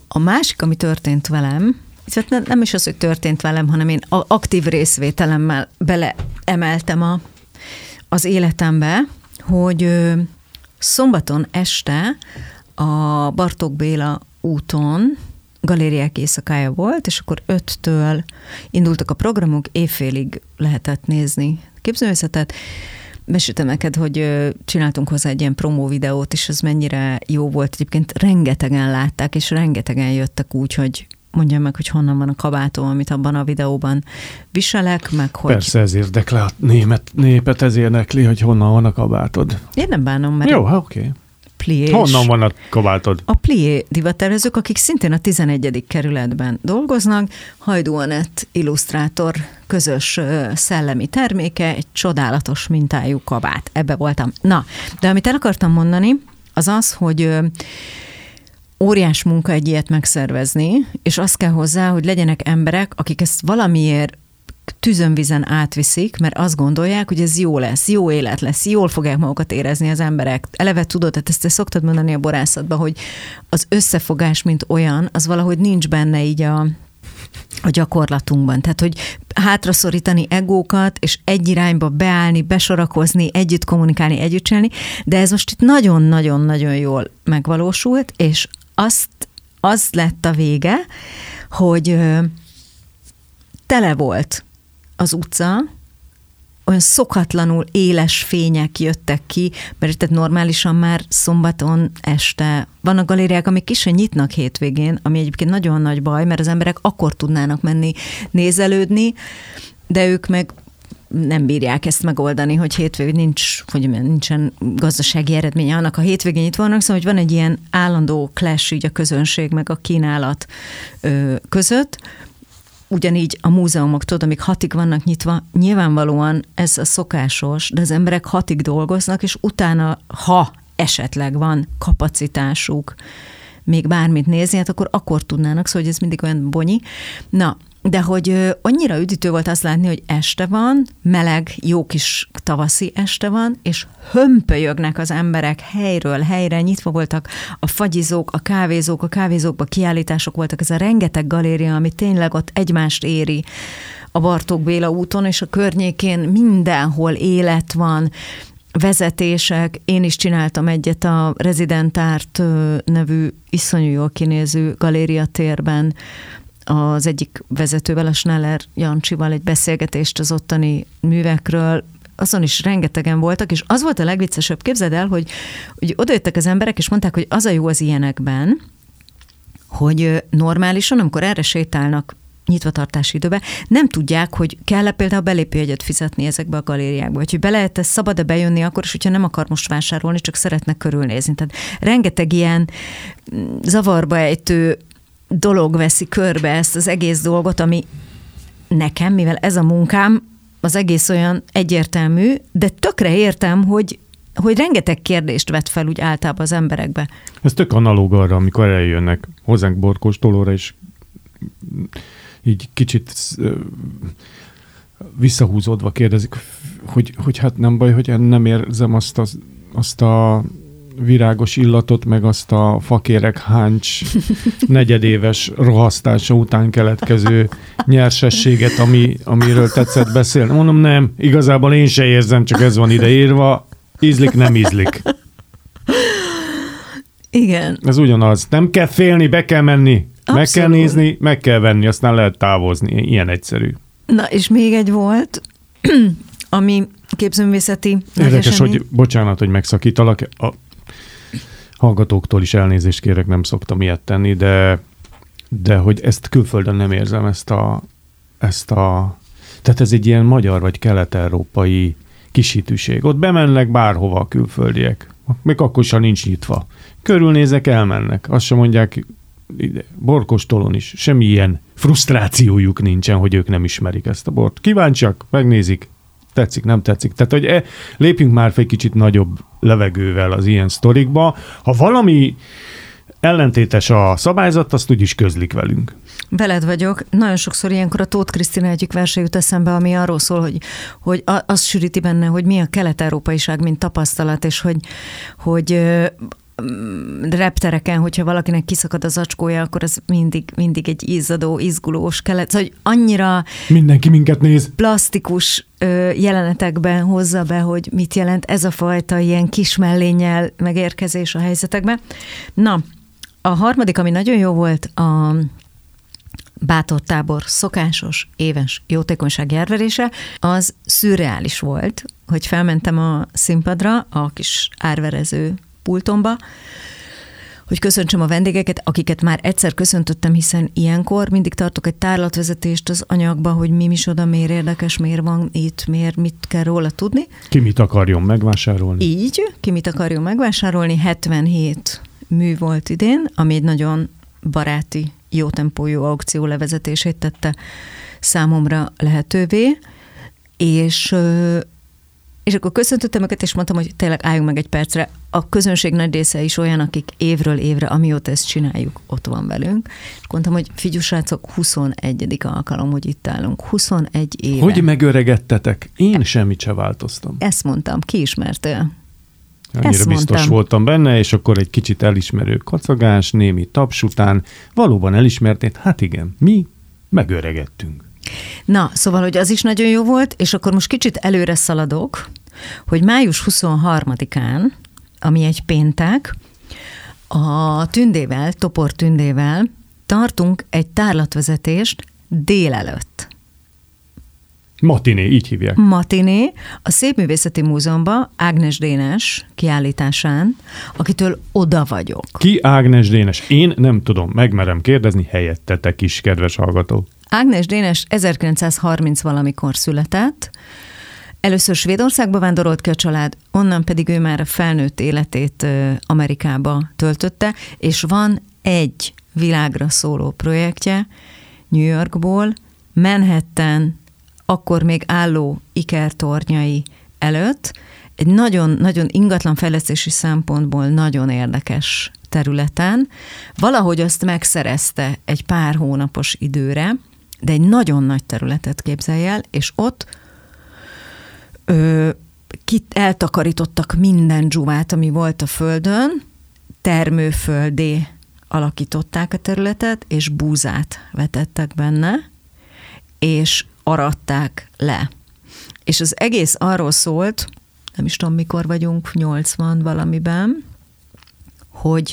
A másik, ami történt velem, nem is az, hogy történt velem, hanem én aktív részvételemmel beleemeltem az életembe, hogy szombaton este a Bartók Béla úton galériák éjszakája volt, és akkor 5-től indultak a programok, évfélig lehetett nézni képzőművészetet. Meséltem neked, hogy csináltunk hozzá egy ilyen promó videót, és ez mennyire jó volt. Egyébként rengetegen látták, és rengetegen jöttek úgy, hogy mondjam meg, hogy honnan van a kabátom, amit abban a videóban viselek, meg hogy... Persze ez érdekli a népet, ez érdekli, hogy honnan van a kabátod. Én nem bánom, mert... Jó, oké. Pliés. Honnan van a kabátod? A plié divattervezők, akik szintén a 11. kerületben dolgoznak, Hajdú Anett illusztrátor közös szellemi terméke, egy csodálatos mintájú kabát. Ebbe voltam. Na, de amit el akartam mondani, az az, hogy óriás munka egy ilyet megszervezni, és az kell hozzá, hogy legyenek emberek, akik ezt valamiért tűzön-vizen átviszik, mert azt gondolják, hogy ez jó lesz, jó élet lesz, jól fogják magukat érezni az emberek. Eleve tudod, tehát ezt te szoktad mondani a borászatban, hogy az összefogás, mint olyan, az valahogy nincs benne így a gyakorlatunkban. Tehát, hogy hátraszorítani egókat, és egy irányba beállni, besorakozni, együtt kommunikálni, együtt csinálni, de ez most itt nagyon-nagyon-nagyon jól megvalósult, és az lett a vége, hogy tele volt az utca, olyan szokatlanul éles fények jöttek ki, mert tehát normálisan már szombaton este vannak galériák, amik ki sem nyitnak hétvégén, ami egyébként nagyon nagy baj, mert az emberek akkor tudnának menni nézelődni, de ők meg nem bírják ezt megoldani, hogy hétvégén nincsen gazdasági eredménye annak, a hétvégén nyitva vannak, szóval hogy van egy ilyen állandó clash így a közönség meg a kínálat között. Ugyanígy a múzeumok, tudod, amik 6-ig vannak nyitva, nyilvánvalóan ez a szokásos, de az emberek 6-ig dolgoznak, és utána, ha esetleg van kapacitásuk még bármit nézni, hát akkor tudnának, szóval hogy ez mindig olyan bonyi. Na, de hogy annyira üdítő volt azt látni, hogy este van, meleg, jó kis tavaszi este van, és hömpölyögnek az emberek helyről helyre, nyitva voltak a fagyizók, a kávézókban kiállítások voltak, ez a rengeteg galéria, ami tényleg ott egymást éri a Bartók Béla úton, és a környékén mindenhol élet van, vezetések. Én is csináltam egyet a Resident Art nevű iszonyú jól kinéző galériatérben, az egyik vezetővel, a Schneller Jancsival egy beszélgetést az ottani művekről, azon is rengetegen voltak, és az volt a legviccesebb, képzeld el, hogy odajöttek az emberek, és mondták, hogy az a jó az ilyenekben, hogy normálisan, amikor erre sétálnak nyitvatartási időben, nem tudják, hogy kell-e például belépőjegyet fizetni ezekbe a galériákba, vagy hogy be lehet-e, szabad-e bejönni akkor is, hogyha nem akar most vásárolni, csak szeretne körülnézni. Tehát rengeteg ilyen zavarba ejtő dolog veszi körbe ezt az egész dolgot, ami nekem, mivel ez a munkám, az egész olyan egyértelmű, de tökre értem, hogy rengeteg kérdést vet fel úgy általában az emberekbe. Ez tök analóg arra, amikor eljönnek hozzánk borkóstolóra, és így kicsit visszahúzódva kérdezik, hogy hát nem baj, hogy nem érzem azt a virágos illatot, meg azt a fakéreg háncs negyedéves rohasztása után keletkező nyersességet, amiről tetszett beszélni. Mondom, nem, igazából én se érzem, csak ez van ideírva, ízlik, nem ízlik. Igen. Ez ugyanaz. Nem kell félni, be kell menni. Abszolút. Meg kell nézni, meg kell venni, aztán lehet távozni. Ilyen egyszerű. Na, és még egy volt, ami képzőművészeti érdekes, hogy bocsánat, hogy megszakítalak, a hallgatóktól is elnézést kérek, nem szoktam ilyet tenni, de hogy ezt külföldön nem érzem, ezt a tehát ez egy ilyen magyar vagy kelet-európai kisítűség. Ott bemennek bárhova a külföldiek. Még akkor sem nincs nyitva. Körülnézek, elmennek. Azt sem mondják, borkostolón is semmi ilyen frusztrációjuk nincsen, hogy ők nem ismerik ezt a bort. Kíváncsiak, megnézik, tetszik, nem tetszik. Tehát, hogy lépjünk már egy kicsit nagyobb levegővel az ilyen sztorikba. Ha valami ellentétes a szabályzat, azt úgyis közlik velünk. Veled vagyok. Nagyon sokszor ilyenkor a Tóth Krisztina egyik verse jut eszembe, ami arról szól, hogy az sűríti benne, hogy mi a kelet-európaiság, mint tapasztalat, és hogy reptereken, hogyha valakinek kiszakad az acskója, akkor az mindig egy izzadó, izgulós kelet. Szóval, hogy annyira mindenki minket néz. Plastikus jelenetekben hozza be, hogy mit jelent ez a fajta ilyen kis mellénnyel megérkezés a helyzetekbe. Na, a harmadik, ami nagyon jó volt, a bátortábor szokásos, éves jótékonysági árverése, az szürreális volt, hogy felmentem a színpadra, a kis árverező pultomba, hogy köszöntsem a vendégeket, akiket már egyszer köszöntöttem, hiszen ilyenkor mindig tartok egy tárlatvezetést az anyagba, hogy mi micsoda, miért érdekes, miért van itt, mit kell róla tudni. Ki mit akarjon megvásárolni. Így, ki mit akarjon megvásárolni. 77 mű volt idén, ami egy nagyon baráti, jó tempójú aukció levezetését tette számomra lehetővé, és akkor köszöntöttem őket, és mondtam, hogy tényleg álljunk meg egy percre. A közönség nagy része is olyan, akik évről évre, amióta ezt csináljuk, ott van velünk. És mondtam, hogy figyelj, srácok, 21. alkalom, hogy itt állunk. 21 éve. Hogy megöregedtetek? Én semmit se változtam. Ezt mondtam, ki ismertél? Annyira biztos voltam benne, és akkor egy kicsit elismerő kacagás, némi taps után valóban elismerték, hát igen, mi megöregedtünk. Na, szóval, hogy az is nagyon jó volt, és akkor most kicsit előre szaladok, hogy május 23-án, ami egy péntek, a Tündével, Topor Tündével tartunk egy tárlatvezetést délelőtt. Matiné, így hívják. Matiné, a Szépművészeti Múzeumban Ágnes Dénes kiállításán, akitől oda vagyok. Ki Ágnes Dénes? Én nem tudom, megmerem kérdezni helyettetek is, kedves hallgató. Ágnes Dénes 1930 valamikor született, először Svédországba vándorolt ki a család, onnan pedig ő már a felnőtt életét Amerikába töltötte, és van egy világra szóló projektje New Yorkból, Manhattan, akkor még álló ikertornyai előtt, egy nagyon-nagyon ingatlan fejlesztési szempontból nagyon érdekes területen. Valahogy azt megszerezte egy pár hónapos időre, de egy nagyon nagy területet képzelj el, és ott eltakarítottak minden dzsuvát, ami volt a földön, termőföldé alakították a területet, és búzát vetettek benne, és aratták le. És az egész arról szólt, nem is tudom, mikor vagyunk, 80 valamiben, hogy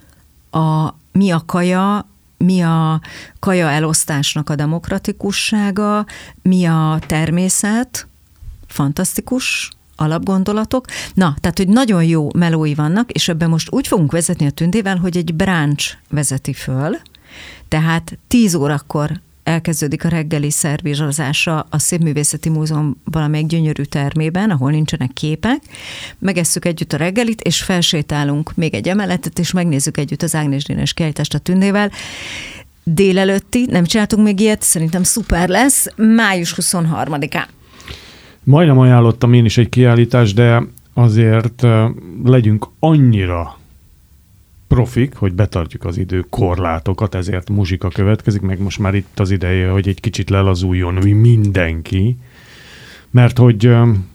mi a kaja, mi a kaja elosztásnak a demokratikussága, mi a természet, fantasztikus alapgondolatok. Na, tehát, hogy nagyon jó melói vannak, és ebben most úgy fogunk vezetni a Tündével, hogy egy brunch vezeti föl, tehát 10 órakor elkezdődik a reggeli szervírozása a Szépművészeti Múzeum valamelyik gyönyörű termében, ahol nincsenek képek. Megesszük együtt a reggelit, és felsétálunk még egy emeletet, és megnézzük együtt az Ágnes Dénes kiállítást a Tündével. Délelőtti, nem csináltunk még ilyet, szerintem szuper lesz, május 23-án. Majdnem ajánlottam én is egy kiállítást, de azért legyünk annyira profik, hogy betartjuk az időkorlátokat, ezért muzsika következik, meg most már itt az ideje, hogy egy kicsit lelazuljon mindenki, mert hogy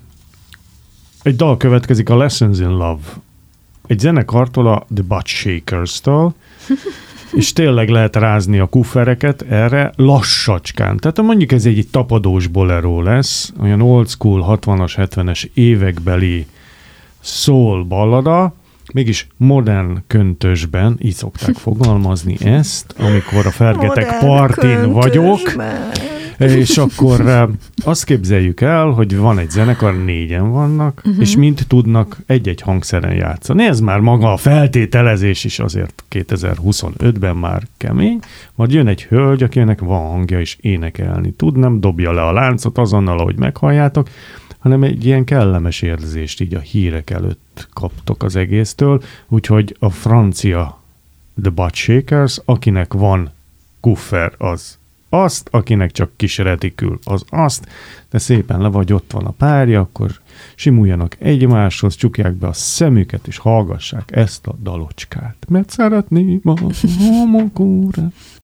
egy dal következik, a Lessons in Love, egy zenekartól, a The Butt Shakers-től, és tényleg lehet rázni a kuffereket erre lassacskán. Tehát mondjuk ez egy tapadós bolero lesz, olyan old school 60-as, 70-es évekbeli soul ballada, mégis modern köntösben, így szokták fogalmazni ezt, amikor a Fergetek partin vagyok, és akkor azt képzeljük el, hogy van egy zenekar, 4-en vannak, és mind tudnak egy-egy hangszeren játszani. Ez már maga a feltételezés is azért 2025-ben már kemény, majd jön egy hölgy, akinek van hangja, és énekelni tud, nem dobja le a láncot azonnal, ahogy meghalljátok, hanem egy ilyen kellemes érzést így a hírek előtt kaptok az egésztől, úgyhogy a francia The Butt Shakers, akinek van kuffer, az azt, akinek csak kis retikül, az azt, de szépen le vagy, ott van a párja, akkor simuljanak egymáshoz, csukják be a szemüket, és hallgassák ezt a dalocskát. Mert szeretném a homokúra.